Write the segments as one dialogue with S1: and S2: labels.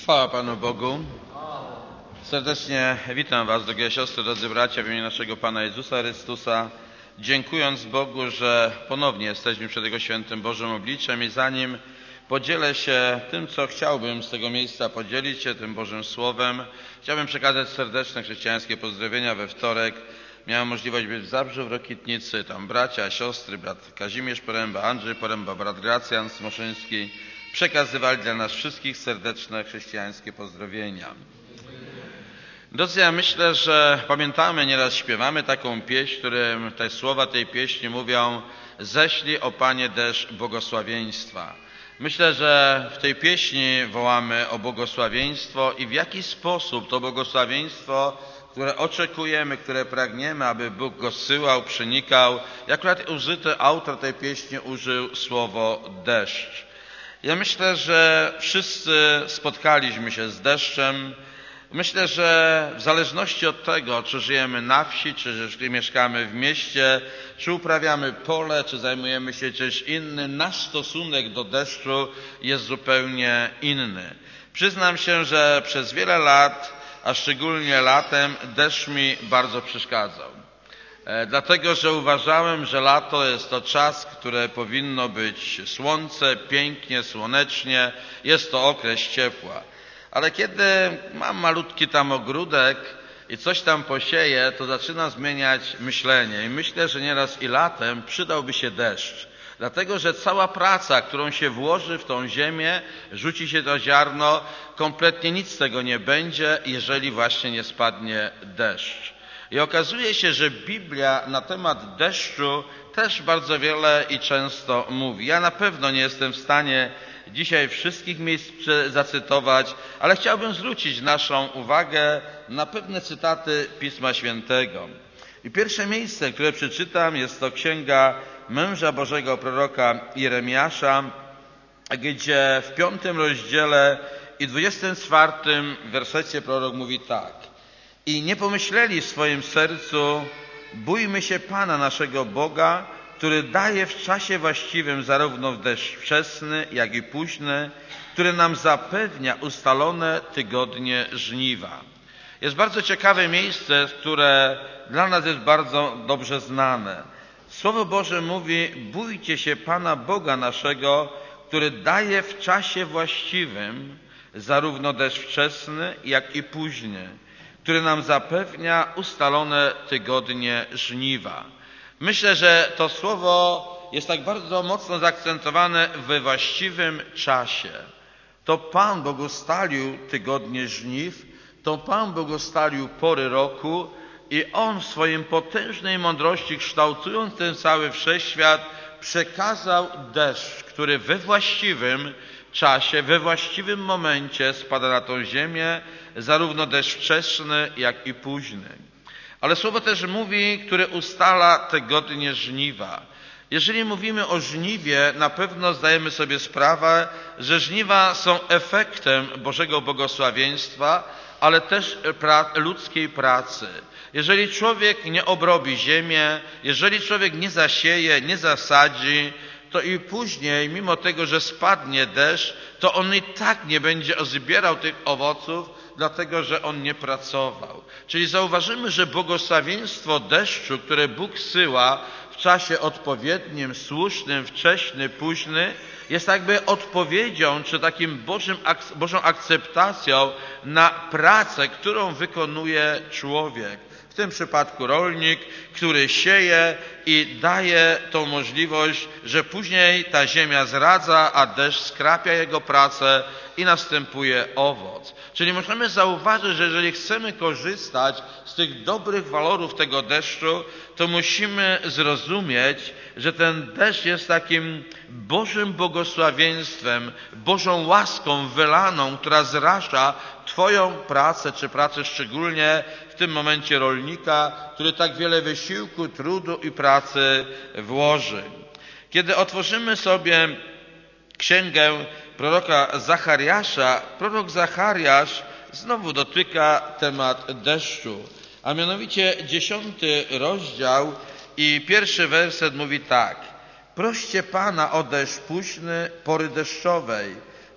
S1: Chwała Panu Bogu. Serdecznie witam Was, drogie siostry, drodzy bracia, w imieniu naszego Pana Jezusa Chrystusa, dziękując Bogu, że ponownie jesteśmy przed Jego świętym Bożym obliczem i zanim podzielę się tym, co chciałbym z tego miejsca podzielić się, tym Bożym Słowem, chciałbym przekazać serdeczne chrześcijańskie pozdrowienia we wtorek. Miałem możliwość być w Zabrzu, w Rokitnicy, tam bracia, siostry, brat Kazimierz Poręba, Andrzej Poręba, brat Gracjan Smoszyński przekazywali dla nas wszystkich serdeczne chrześcijańskie pozdrowienia. Drodzy, ja myślę, że pamiętamy, nieraz śpiewamy taką pieśń, w którym te słowa tej pieśni mówią: ześlij, o Panie, deszcz błogosławieństwa. Myślę, że w tej pieśni wołamy o błogosławieństwo i w jaki sposób to błogosławieństwo, które oczekujemy, które pragniemy, aby Bóg go zsyłał, przenikał. I akurat autor tej pieśni użył słowo deszcz. Ja myślę, że wszyscy spotkaliśmy się z deszczem. Myślę, że w zależności od tego, czy żyjemy na wsi, czy mieszkamy w mieście, czy uprawiamy pole, czy zajmujemy się czymś innym, nasz stosunek do deszczu jest zupełnie inny. Przyznam się, że przez wiele lat, a szczególnie latem, deszcz mi bardzo przeszkadzał. Dlatego, że uważałem, że lato jest to czas, które powinno być słońce, pięknie, słonecznie, jest to okres ciepła. Ale kiedy mam malutki tam ogródek i coś tam posieję, to zaczynam zmieniać myślenie i myślę, że nieraz i latem przydałby się deszcz. Dlatego, że cała praca, którą się włoży w tą ziemię, rzuci się to ziarno, kompletnie nic z tego nie będzie, jeżeli właśnie nie spadnie deszcz. I okazuje się, że Biblia na temat deszczu też bardzo wiele i często mówi. Ja na pewno nie jestem w stanie dzisiaj wszystkich miejsc zacytować, ale chciałbym zwrócić naszą uwagę na pewne cytaty Pisma Świętego. I pierwsze miejsce, które przeczytam, jest to księga męża Bożego proroka Jeremiasza, gdzie w 5 rozdziale i 24 wersecie prorok mówi tak: i nie pomyśleli w swoim sercu: bójmy się Pana naszego Boga, który daje w czasie właściwym zarówno w deszcz wczesny, jak i późny, który nam zapewnia ustalone tygodnie żniwa. Jest bardzo ciekawe miejsce, które dla nas jest bardzo dobrze znane. Słowo Boże mówi: bójcie się Pana Boga naszego, który daje w czasie właściwym zarówno deszcz wczesny, jak i późny, który nam zapewnia ustalone tygodnie żniwa. Myślę, że to słowo jest tak bardzo mocno zaakcentowane we właściwym czasie. To Pan Bóg ustalił tygodnie żniw, to Pan Bóg ustalił pory roku i On w swojej potężnej mądrości, kształtując ten cały wszechświat, przekazał deszcz, który we właściwym czasie, we właściwym momencie spada na tą ziemię, zarówno deszcz wczesny, jak i późny. Ale słowo też mówi, które ustala tygodnie żniwa. Jeżeli mówimy o żniwie, na pewno zdajemy sobie sprawę, że żniwa są efektem Bożego błogosławieństwa, ale też ludzkiej pracy. Jeżeli człowiek nie obrobi ziemię, jeżeli człowiek nie zasieje, nie zasadzi, to i później, mimo tego, że spadnie deszcz, to on i tak nie będzie zbierał tych owoców, dlatego że on nie pracował. Czyli zauważymy, że błogosławieństwo deszczu, które Bóg zsyła w czasie odpowiednim, słusznym, wcześny, późny, jest jakby odpowiedzią, czy takim Bożą akceptacją na pracę, którą wykonuje człowiek. W tym przypadku rolnik, który sieje i daje tą możliwość, że później ta ziemia zradza, a deszcz skrapia jego pracę i następuje owoc. Czyli możemy zauważyć, że jeżeli chcemy korzystać z tych dobrych walorów tego deszczu, to musimy zrozumieć, że ten deszcz jest takim Bożym błogosławieństwem, Bożą łaską wylaną, która zrasza Twoją pracę, czy pracę szczególnie w tym momencie rolnika, który tak wiele wysiłku, trudu i pracy włoży. Kiedy otworzymy sobie księgę proroka Zachariasza, prorok Zachariasz znowu dotyka temat deszczu, a mianowicie 10 rozdział i 1 werset mówi tak: proście Pana o deszcz późny pory deszczowej,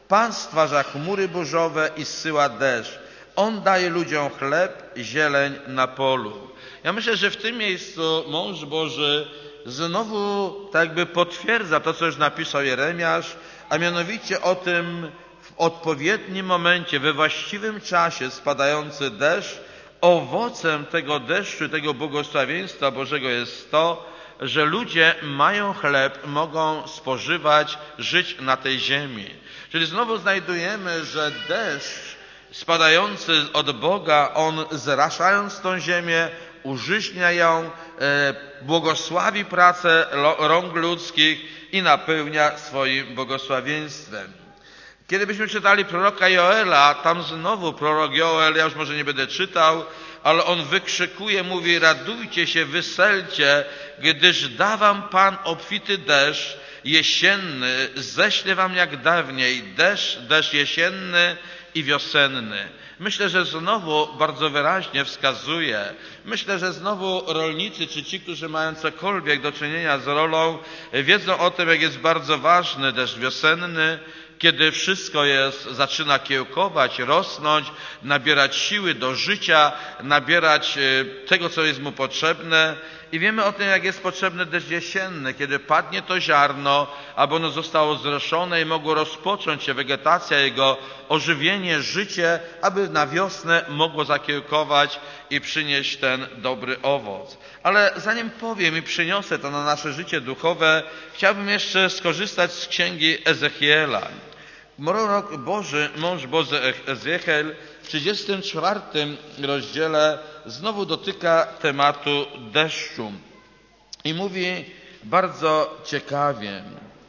S1: Pan stwarza chmury burzowe i zsyła deszcz. On daje ludziom chleb, zieleń na polu. Ja myślę, że w tym miejscu mąż Boży znowu tak jakby potwierdza to, co już napisał Jeremiasz, a mianowicie o tym w odpowiednim momencie, we właściwym czasie spadający deszcz. Owocem tego deszczu, tego błogosławieństwa Bożego jest to, że ludzie mają chleb, mogą spożywać, żyć na tej ziemi. Czyli znowu znajdujemy, że deszcz spadający od Boga, on zraszając tą ziemię, użyźnia ją, błogosławi pracę rąk ludzkich i napełnia swoim błogosławieństwem. Kiedy byśmy czytali proroka Joela, tam znowu prorok Joel, ja już może nie będę czytał, ale on wykrzykuje, mówi: radujcie się, weselcie, gdyż da wam Pan obfity deszcz jesienny, ześle wam jak dawniej deszcz jesienny i wiosenny. Myślę, że znowu bardzo wyraźnie wskazuje, myślę, że znowu rolnicy, czy ci, którzy mają cokolwiek do czynienia z rolą, wiedzą o tym, jak jest bardzo ważny deszcz wiosenny, kiedy wszystko zaczyna kiełkować, rosnąć, nabierać siły do życia, nabierać tego, co jest mu potrzebne. I wiemy o tym, jak jest potrzebny deszcz jesienny, kiedy padnie to ziarno, aby ono zostało zroszone i mogło rozpocząć się wegetacja, jego ożywienie, życie, aby na wiosnę mogło zakiełkować i przynieść ten dobry owoc. Ale zanim powiem i przyniosę to na nasze życie duchowe, chciałbym jeszcze skorzystać z księgi Ezechiela. Prorok Boży, mąż Boży Ezechiel w 34 rozdziale znowu dotyka tematu deszczu i mówi bardzo ciekawie.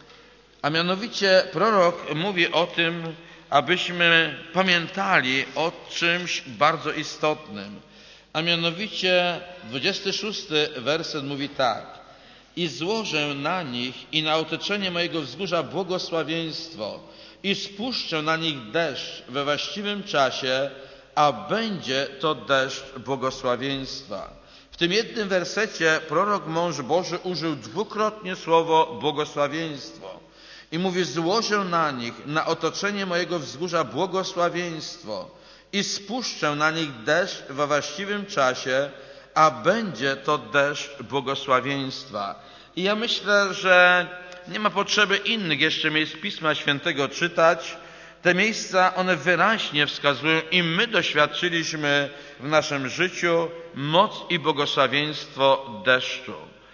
S1: A mianowicie prorok mówi o tym, abyśmy pamiętali o czymś bardzo istotnym. A mianowicie 26 werset mówi tak: i złożę na nich i na otoczenie mojego wzgórza błogosławieństwo i spuszczę na nich deszcz we właściwym czasie, a będzie to deszcz błogosławieństwa. W tym jednym wersecie prorok mąż Boży użył dwukrotnie słowo błogosławieństwo. I mówi: złożę na nich, na otoczenie mojego wzgórza błogosławieństwo i spuszczę na nich deszcz we właściwym czasie, a będzie to deszcz błogosławieństwa. I ja myślę, że nie ma potrzeby innych jeszcze miejsc Pisma Świętego czytać. Te miejsca, one wyraźnie wskazują i my doświadczyliśmy w naszym życiu moc i błogosławieństwo deszczu.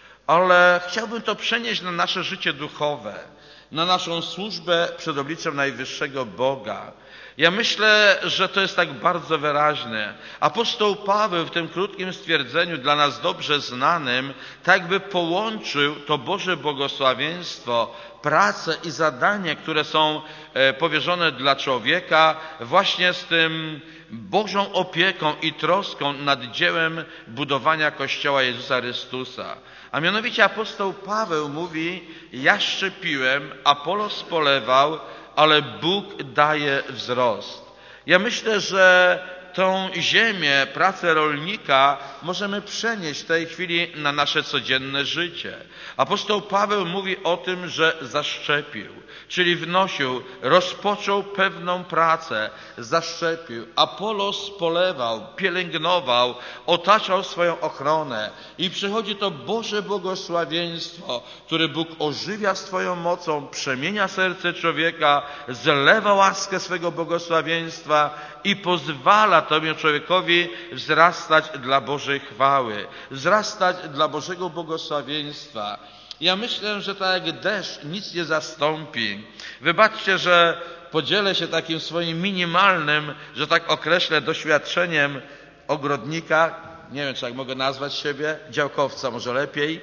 S1: Ale chciałbym to przenieść na nasze życie duchowe, na naszą służbę przed obliczem najwyższego Boga. Ja myślę, że to jest tak bardzo wyraźne. Apostoł Paweł w tym krótkim stwierdzeniu dla nas dobrze znanym tak jakby połączył to Boże błogosławieństwo, pracę i zadanie, które są powierzone dla człowieka, właśnie z tym Bożą opieką i troską nad dziełem budowania Kościoła Jezusa Chrystusa. A mianowicie apostoł Paweł mówi: ja szczepiłem, Apolos polewał, ale Bóg daje wzrost. Ja myślę, że tą ziemię, pracę rolnika możemy przenieść w tej chwili na nasze codzienne życie. Apostoł Paweł mówi o tym, że zaszczepił, czyli wnosił, rozpoczął pewną pracę, zaszczepił. Apolos polewał, pielęgnował, otaczał swoją ochronę i przychodzi to Boże błogosławieństwo, które Bóg ożywia swoją mocą, przemienia serce człowieka, zlewa łaskę swego błogosławieństwa i pozwala tobie człowiekowi wzrastać dla Bożej chwały, wzrastać dla Bożego błogosławieństwa. Ja myślę, że tak jak deszcz nic nie zastąpi. Wybaczcie, że podzielę się takim swoim minimalnym, że tak określę, doświadczeniem ogrodnika, nie wiem, czy tak mogę nazwać siebie, działkowca może lepiej.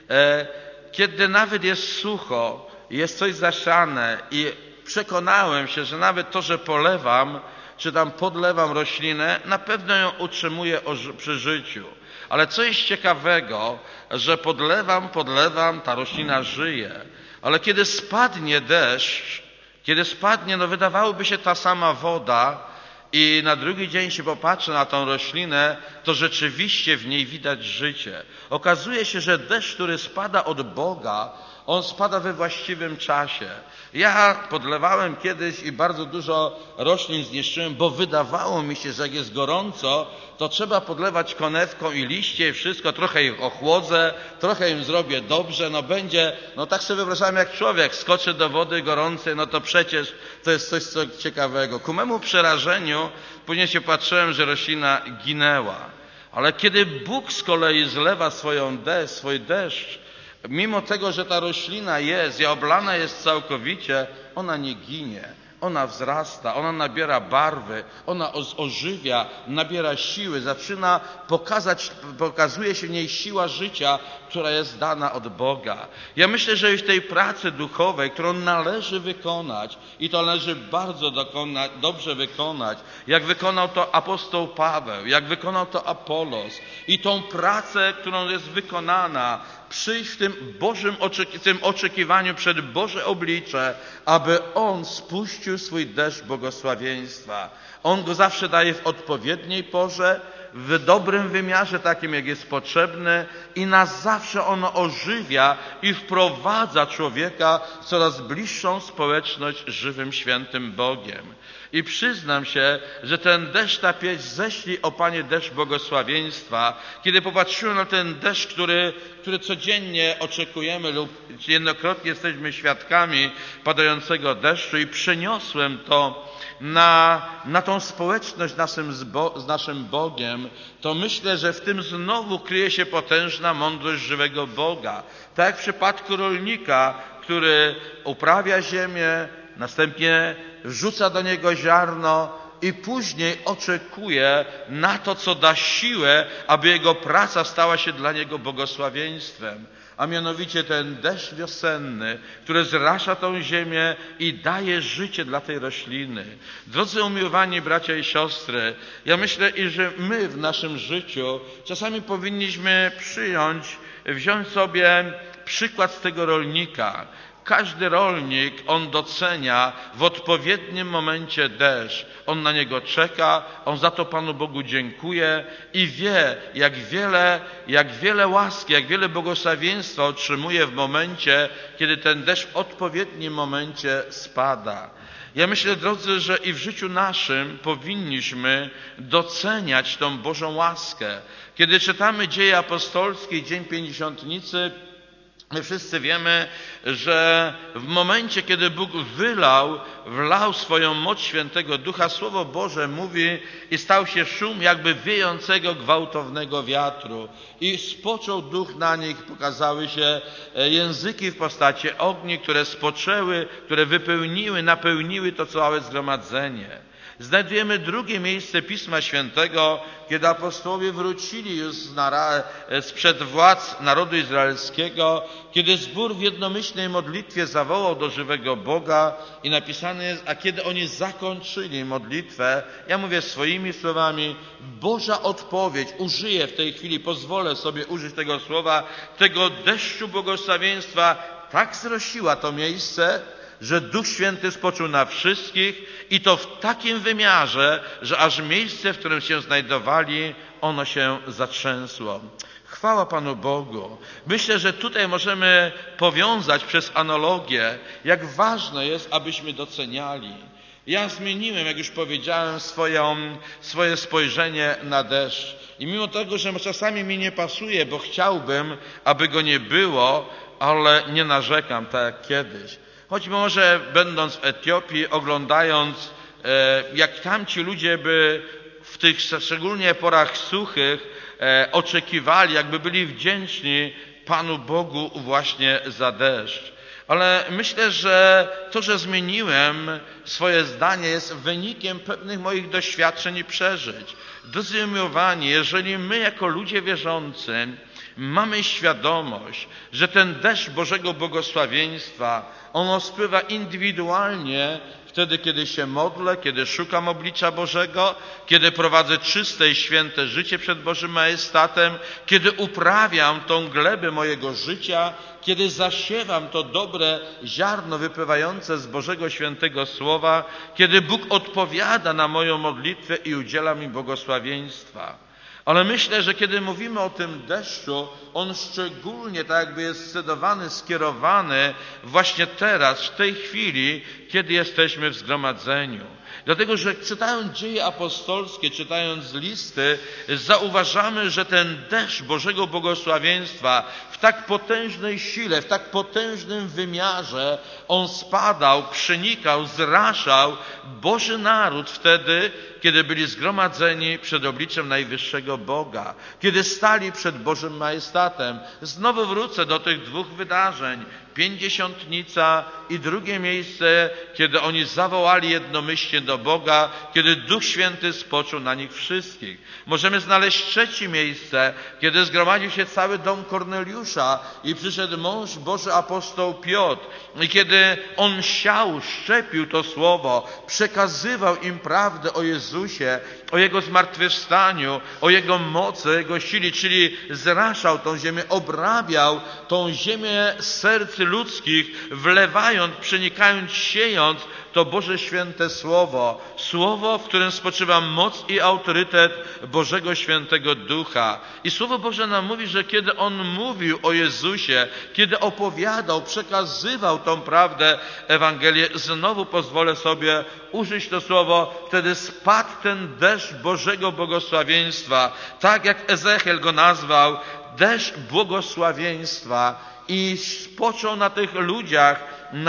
S1: Kiedy nawet jest sucho, jest coś zasiane i przekonałem się, że nawet to, że polewam, czy tam podlewam roślinę, na pewno ją utrzymuję przy życiu. Ale co jest ciekawego, że podlewam, ta roślina żyje. Ale kiedy spadnie deszcz, no wydawałoby się ta sama woda i na drugi dzień się popatrzy na tą roślinę, to rzeczywiście w niej widać życie. Okazuje się, że deszcz, który spada od Boga, On spada we właściwym czasie. Ja podlewałem kiedyś i bardzo dużo roślin zniszczyłem, bo wydawało mi się, że jak jest gorąco, to trzeba podlewać konewką i liście i wszystko, trochę ich ochłodzę, trochę im zrobię dobrze, tak sobie wyobrażałem, jak człowiek skoczy do wody gorącej, to przecież to jest coś ciekawego. Ku memu przerażeniu później się patrzyłem, że roślina ginęła. Ale kiedy Bóg z kolei zlewa swój deszcz, mimo tego, że ta roślina jest i oblana jest całkowicie, ona nie ginie. Ona wzrasta, ona nabiera barwy, ona ożywia, nabiera siły, pokazuje się w niej siła życia, która jest dana od Boga. Ja myślę, że w tej pracy duchowej, którą należy wykonać i to należy bardzo dobrze wykonać, jak wykonał to apostoł Paweł, jak wykonał to Apolos i tą pracę, którą jest wykonana, przyjść w tym oczekiwaniu przed Boże oblicze, aby On spuścił swój deszcz błogosławieństwa. On go zawsze daje w odpowiedniej porze, w dobrym wymiarze, takim jak jest potrzebny i na zawsze ono ożywia i wprowadza człowieka w coraz bliższą społeczność z żywym, świętym Bogiem. I przyznam się, że ten deszcz, ta pieśń, ześlij, o Panie, deszcz błogosławieństwa, kiedy popatrzyłem na ten deszcz, który codziennie oczekujemy lub jednokrotnie jesteśmy świadkami padającego deszczu i przeniosłem to na tą społeczność z naszym Bogiem, to myślę, że w tym znowu kryje się potężna mądrość żywego Boga. Tak jak w przypadku rolnika, który uprawia ziemię, następnie wrzuca do niego ziarno i później oczekuje na to, co da siłę, aby jego praca stała się dla niego błogosławieństwem. A mianowicie ten deszcz wiosenny, który zrasza tą ziemię i daje życie dla tej rośliny. Drodzy umiłowani bracia i siostry, ja myślę, że my w naszym życiu czasami powinniśmy wziąć sobie przykład z tego rolnika. Każdy rolnik, on docenia w odpowiednim momencie deszcz. On na niego czeka, on za to Panu Bogu dziękuje i wie, jak wiele łaski, jak wiele błogosławieństwa otrzymuje w momencie, kiedy ten deszcz w odpowiednim momencie spada. Ja myślę, drodzy, że i w życiu naszym powinniśmy doceniać tą Bożą łaskę. Kiedy czytamy Dzieje Apostolskie, Dzień Pięćdziesiątnicy, my wszyscy wiemy, że w momencie, kiedy Bóg wlał swoją moc świętego Ducha, Słowo Boże mówi i stał się szum jakby wiejącego gwałtownego wiatru. I spoczął Duch na nich, pokazały się języki w postaci ogni, które spoczęły, które napełniły to całe zgromadzenie. Znajdujemy drugie miejsce Pisma Świętego, kiedy apostołowie wrócili już sprzed władz narodu izraelskiego, kiedy zbór w jednomyślnej modlitwie zawołał do żywego Boga i napisane jest, a kiedy oni zakończyli modlitwę, ja mówię swoimi słowami, Boża odpowiedź, użyję w tej chwili, pozwolę sobie użyć tego słowa, tego deszczu błogosławieństwa tak zrosiła to miejsce, że Duch Święty spoczął na wszystkich i to w takim wymiarze, że aż miejsce, w którym się znajdowali, ono się zatrzęsło. Chwała Panu Bogu. Myślę, że tutaj możemy powiązać przez analogię, jak ważne jest, abyśmy doceniali. Ja zmieniłem, jak już powiedziałem, swoje spojrzenie na deszcz. I mimo tego, że czasami mi nie pasuje, bo chciałbym, aby go nie było, ale nie narzekam, tak jak kiedyś. Choć może będąc w Etiopii, oglądając, jak tamci ludzie by w tych szczególnie porach suchych oczekiwali, jakby byli wdzięczni Panu Bogu właśnie za deszcz. Ale myślę, że to, że zmieniłem swoje zdanie, jest wynikiem pewnych moich doświadczeń i przeżyć. Drodzy umiłowani, jeżeli my jako ludzie wierzący mamy świadomość, że ten deszcz Bożego błogosławieństwa, ono spływa indywidualnie wtedy, kiedy się modlę, kiedy szukam oblicza Bożego, kiedy prowadzę czyste i święte życie przed Bożym majestatem, kiedy uprawiam tą glebę mojego życia, kiedy zasiewam to dobre ziarno wypływające z Bożego świętego Słowa, kiedy Bóg odpowiada na moją modlitwę i udziela mi błogosławieństwa. Ale myślę, że kiedy mówimy o tym deszczu, on szczególnie tak jakby jest scedowany, skierowany właśnie teraz, w tej chwili, kiedy jesteśmy w zgromadzeniu. Dlatego, że czytając Dzieje Apostolskie, czytając listy, zauważamy, że ten deszcz Bożego błogosławieństwa w tak potężnej sile, w tak potężnym wymiarze, on spadał, przenikał, zraszał Boży naród wtedy, kiedy byli zgromadzeni przed obliczem najwyższego Boga, kiedy stali przed Bożym majestatem. Znowu wrócę do tych dwóch wydarzeń. Pięćdziesiątnica i drugie miejsce, kiedy oni zawołali jednomyślnie do Boga, kiedy Duch Święty spoczął na nich wszystkich. Możemy znaleźć trzecie miejsce, kiedy zgromadził się cały dom Korneliusza i przyszedł mąż Boży apostoł Piotr. I kiedy on siał, szczepił to słowo, przekazywał im prawdę o Jezusie, o Jego zmartwychwstaniu, o Jego mocy, o Jego sile, czyli zraszał tą ziemię, obrabiał tą ziemię serc ludzkich, wlewając, przenikając, siejąc to Boże święte Słowo. Słowo, w którym spoczywa moc i autorytet Bożego Świętego Ducha. I Słowo Boże nam mówi, że kiedy On mówił o Jezusie, kiedy opowiadał, przekazywał tą prawdę, Ewangelię, znowu pozwolę sobie użyć to słowo, wtedy spadł ten deszcz Bożego błogosławieństwa, tak jak Ezechiel go nazwał, deszcz błogosławieństwa, i spoczął na tych ludziach,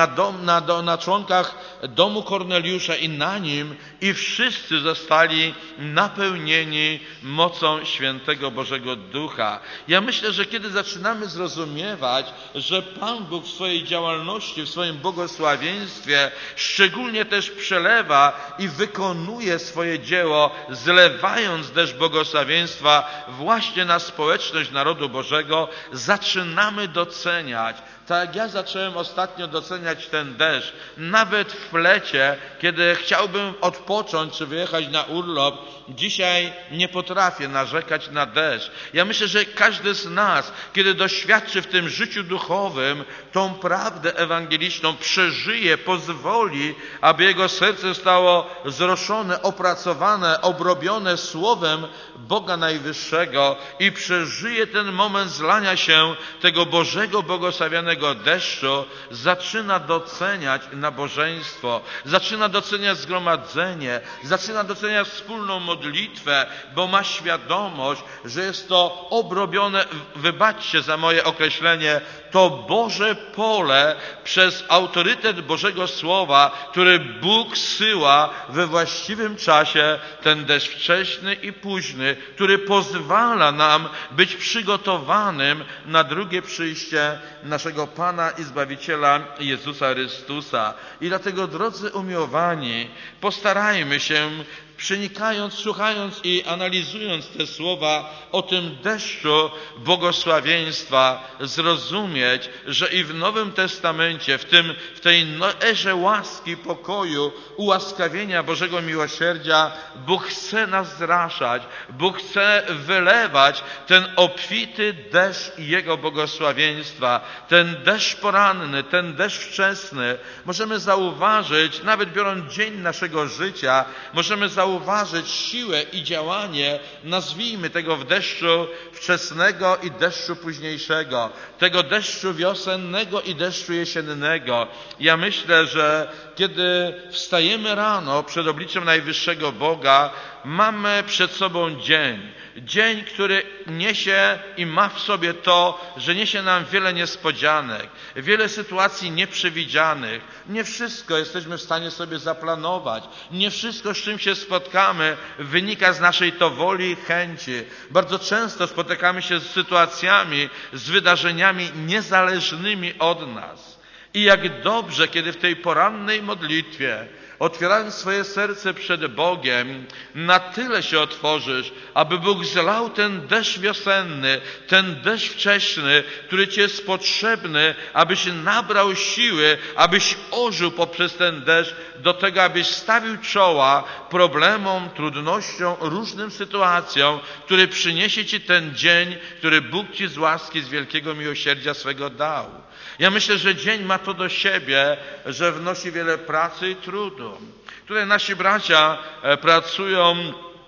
S1: na członkach domu Korneliusza i na nim, i wszyscy zostali napełnieni mocą świętego Bożego Ducha. Ja myślę, że kiedy zaczynamy zrozumiewać, że Pan Bóg w swojej działalności, w swoim błogosławieństwie szczególnie też przelewa i wykonuje swoje dzieło, zlewając deszcz błogosławieństwa właśnie na społeczność narodu Bożego, zaczynamy doceniać. Tak jak ja zacząłem ostatnio doceniać ten deszcz, nawet w lecie, kiedy chciałbym odpocząć czy wyjechać na urlop, dzisiaj nie potrafię narzekać na deszcz. Ja myślę, że każdy z nas, kiedy doświadczy w tym życiu duchowym tą prawdę ewangeliczną, przeżyje, pozwoli, aby jego serce zostało zroszone, opracowane, obrobione słowem Boga Najwyższego i przeżyje ten moment zlania się tego Bożego błogosławionego deszczu, zaczyna doceniać nabożeństwo, zaczyna doceniać zgromadzenie, zaczyna doceniać wspólną modlitwę, bo ma świadomość, że jest to obrobione, wybaczcie za moje określenie, to Boże pole przez autorytet Bożego Słowa, który Bóg zsyła we właściwym czasie, ten deszcz wcześny i późny, który pozwala nam być przygotowanym na drugie przyjście naszego Pana i Zbawiciela Jezusa Chrystusa. I dlatego, drodzy umiłowani, postarajmy się, przenikając, słuchając i analizując te słowa o tym deszczu błogosławieństwa, zrozumieć, że i w Nowym Testamencie, w tej erze łaski, pokoju, ułaskawienia Bożego miłosierdzia, Bóg chce nas zraszać, Bóg chce wylewać ten obfity deszcz Jego błogosławieństwa, ten deszcz poranny, ten deszcz wczesny. Możemy zauważyć, nawet biorąc dzień naszego życia, możemy zauważyć siłę i działanie, nazwijmy tego w deszczu wczesnego i deszczu późniejszego, tego deszczu wiosennego i deszczu jesiennego. Ja myślę, że kiedy wstajemy rano przed obliczem najwyższego Boga, mamy przed sobą dzień, który niesie i ma w sobie to, że niesie nam wiele niespodzianek, wiele sytuacji nieprzewidzianych. Nie wszystko jesteśmy w stanie sobie zaplanować. Nie wszystko, z czym się spotkamy, wynika z naszej to woli i chęci. Bardzo często spotykamy się z sytuacjami, z wydarzeniami niezależnymi od nas. I jak dobrze, kiedy w tej porannej modlitwie, otwierając swoje serce przed Bogiem, na tyle się otworzysz, aby Bóg zlał ten deszcz wiosenny, ten deszcz wcześny, który Ci jest potrzebny, abyś nabrał siły, abyś ożył poprzez ten deszcz, do tego, abyś stawił czoła problemom, trudnościom, różnym sytuacjom, które przyniesie Ci ten dzień, który Bóg Ci z łaski, z wielkiego miłosierdzia swego dał. Ja myślę, że dzień ma to do siebie, że wnosi wiele pracy i trudu. Tutaj nasi bracia pracują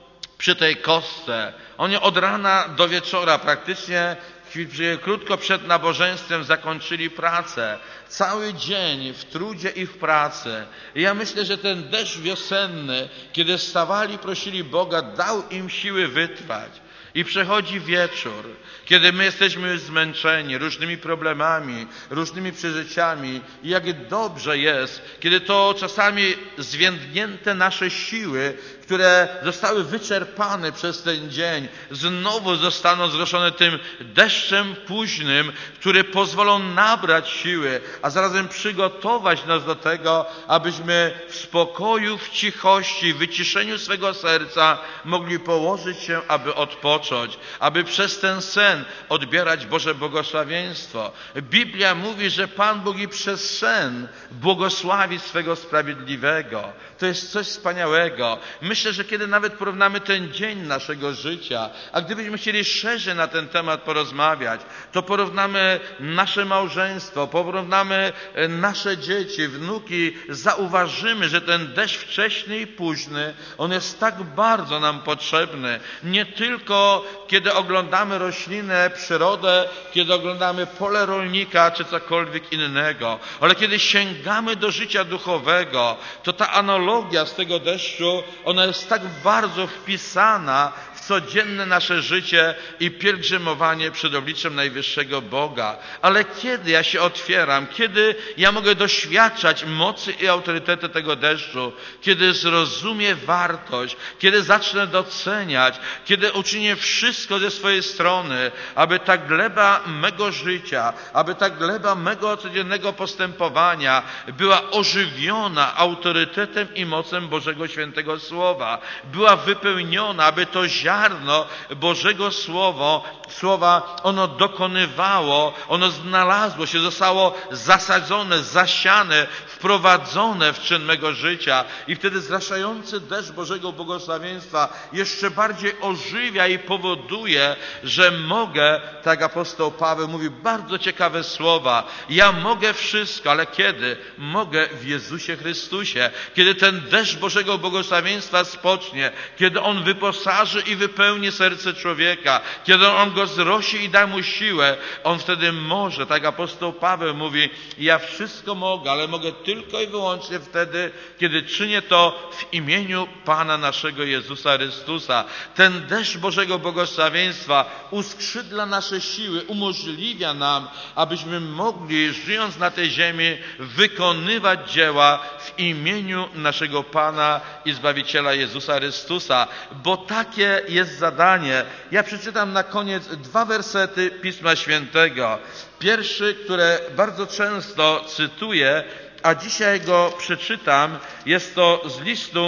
S1: przy tej kostce. Oni od rana do wieczora praktycznie krótko przed nabożeństwem zakończyli pracę. Cały dzień w trudzie i w pracy. I ja myślę, że ten deszcz wiosenny, kiedy wstawali, prosili Boga, dał im siły wytrwać. I przechodzi wieczór, kiedy my jesteśmy już zmęczeni różnymi problemami, różnymi przeżyciami. I jak dobrze jest, kiedy to czasami zwiędnięte nasze siły, które zostały wyczerpane przez ten dzień, znowu zostaną zruszone tym deszczem późnym, który pozwolą nabrać siły, a zarazem przygotować nas do tego, abyśmy w spokoju, w cichości, w wyciszeniu swego serca mogli położyć się, aby odpocząć, aby przez ten sen odbierać Boże błogosławieństwo. Biblia mówi, że Pan Bóg i przez sen błogosławi swego sprawiedliwego. To jest coś wspaniałego. Myślę, że kiedy nawet porównamy ten dzień naszego życia, a gdybyśmy chcieli szerzej na ten temat porozmawiać, to porównamy nasze małżeństwo, porównamy nasze dzieci, wnuki, zauważymy, że ten deszcz wcześny i późny, on jest tak bardzo nam potrzebny. Nie tylko kiedy oglądamy roślinę, przyrodę, kiedy oglądamy pole rolnika, czy cokolwiek innego, ale kiedy sięgamy do życia duchowego, to ta analogia z tego deszczu, ona jest tak bardzo wpisana w codzienne nasze życie i pielgrzymowanie przed obliczem najwyższego Boga. Ale kiedy ja się otwieram, kiedy ja mogę doświadczać mocy i autorytetu tego deszczu, kiedy zrozumiem wartość, kiedy zacznę doceniać, kiedy uczynię wszystko ze swojej strony, aby ta gleba mego życia, aby ta gleba mego codziennego postępowania była ożywiona autorytetem i mocą Bożego Świętego Słowa, była wypełniona, aby to ziarno Bożego Słowa, ono dokonywało, ono znalazło się, zostało zasadzone, zasiane, wprowadzone w czyn mego życia i wtedy zraszający deszcz Bożego błogosławieństwa jeszcze bardziej ożywia i powoduje, że mogę, tak apostoł Paweł mówi bardzo ciekawe słowa, ja mogę wszystko, ale kiedy? Mogę w Jezusie Chrystusie. Kiedy ten deszcz Bożego błogosławieństwa spocznie, kiedy On wyposaży i wypełni serce człowieka, kiedy On go zrosi i da mu siłę, on wtedy może, tak apostoł Paweł mówi, ja wszystko mogę, ale mogę tylko i wyłącznie wtedy, kiedy czynię to w imieniu Pana naszego Jezusa Chrystusa. Ten deszcz Bożego błogosławieństwa uskrzydla nasze siły, umożliwia nam, abyśmy mogli, żyjąc na tej ziemi, wykonywać dzieła w imieniu naszego Pana i Zbawiciela Jezusa Chrystusa, bo takie jest zadanie. Ja przeczytam na koniec 2 wersety Pisma Świętego. Pierwszy, które bardzo często cytuję, a dzisiaj go przeczytam, jest to z listu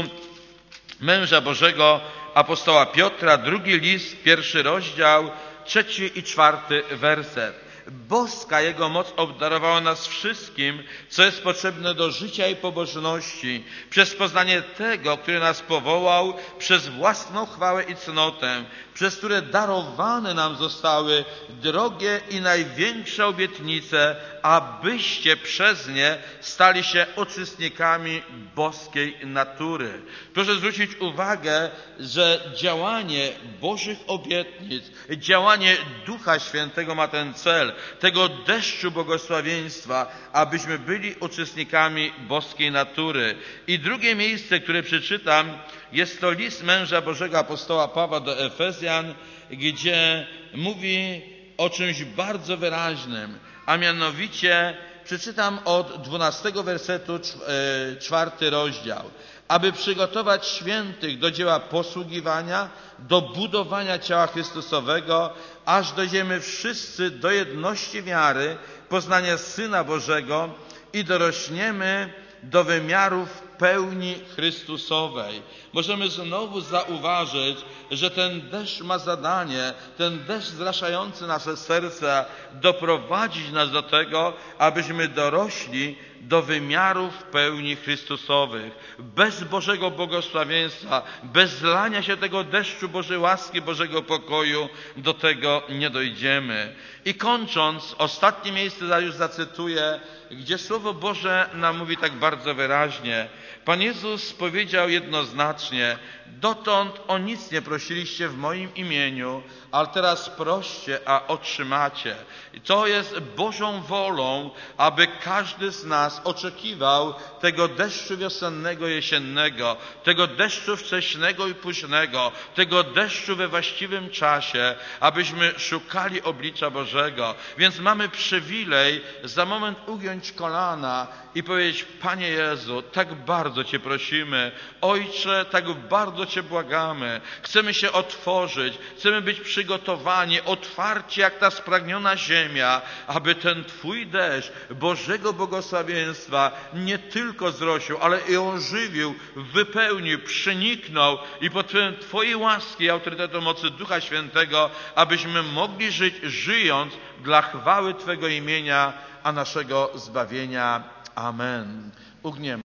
S1: męża Bożego, apostoła Piotra, 2 list, 1 rozdział, 3 i 4 werset. Boska Jego moc obdarowała nas wszystkim, co jest potrzebne do życia i pobożności, przez poznanie Tego, który nas powołał, przez własną chwałę i cnotę, przez które darowane nam zostały drogie i największe obietnice, abyście przez nie stali się uczestnikami boskiej natury. Proszę zwrócić uwagę, że działanie Bożych obietnic, działanie Ducha Świętego ma ten cel, tego deszczu błogosławieństwa, abyśmy byli uczestnikami boskiej natury. I drugie miejsce, które przeczytam, jest to list męża Bożego apostoła Pawła do Efezjan, gdzie mówi o czymś bardzo wyraźnym, a mianowicie przeczytam od 12 wersetu 4 rozdział. Aby przygotować świętych do dzieła posługiwania, do budowania ciała Chrystusowego, aż dojdziemy wszyscy do jedności wiary, poznania Syna Bożego i dorośniemy do wymiarów pełni Chrystusowej. Możemy znowu zauważyć, że ten deszcz ma zadanie, ten deszcz zraszający nasze serca, doprowadzić nas do tego, abyśmy dorośli do wymiarów pełni Chrystusowych. Bez Bożego błogosławieństwa, bez zlania się tego deszczu Bożej łaski, Bożego pokoju, do tego nie dojdziemy. I kończąc, ostatnie miejsce już zacytuję, gdzie Słowo Boże nam mówi tak bardzo wyraźnie. Pan Jezus powiedział jednoznacznie: dotąd o nic nie prosiliście w moim imieniu, ale teraz proście, a otrzymacie. I to jest Bożą wolą, aby każdy z nas oczekiwał tego deszczu wiosennego, jesiennego, tego deszczu wcześnego i późnego, tego deszczu we właściwym czasie, abyśmy szukali oblicza Bożego. Więc mamy przywilej za moment ugiąć kolana i powiedzieć: Panie Jezu, tak bardzo Cię prosimy, Ojcze, tak bardzo Cię błagamy, chcemy się otworzyć, chcemy być przygotowani, otwarci jak ta spragniona ziemia, aby ten Twój deszcz Bożego błogosławieństwa nie tylko zrosił, ale i ożywił, wypełnił, przeniknął i pod wpływem Twojej łaski i autorytetu mocy Ducha Świętego, abyśmy mogli żyć, żyjąc dla chwały Twego imienia, a naszego zbawienia. Amen. Ugniemy.